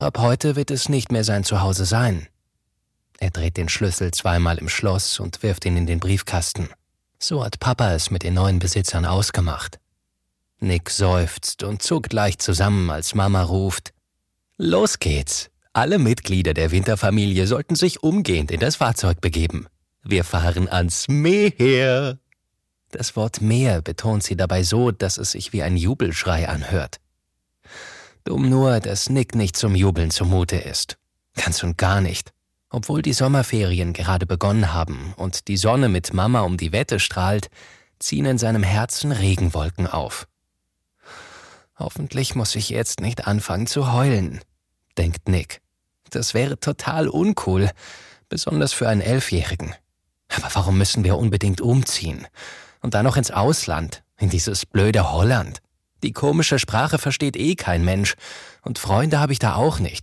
Ab heute wird es nicht mehr sein Zuhause sein. Er dreht den Schlüssel zweimal im Schloss und wirft ihn in den Briefkasten. So hat Papa es mit den neuen Besitzern ausgemacht. Nick seufzt und zuckt leicht zusammen, als Mama ruft: »Los geht's! Alle Mitglieder der Winterfamilie sollten sich umgehend in das Fahrzeug begeben. Wir fahren ans Meer.« Das Wort Meer betont sie dabei so, dass es sich wie ein Jubelschrei anhört. Dumm nur, dass Nick nicht zum Jubeln zumute ist. Ganz und gar nicht. Obwohl die Sommerferien gerade begonnen haben und die Sonne mit Mama um die Wette strahlt, ziehen in seinem Herzen Regenwolken auf. Hoffentlich muss ich jetzt nicht anfangen zu heulen, denkt Nick. Das wäre total uncool, besonders für einen 11-Jährigen. Aber warum müssen wir unbedingt umziehen? Und dann noch ins Ausland, in dieses blöde Holland. Die komische Sprache versteht kein Mensch und Freunde habe ich da auch nicht.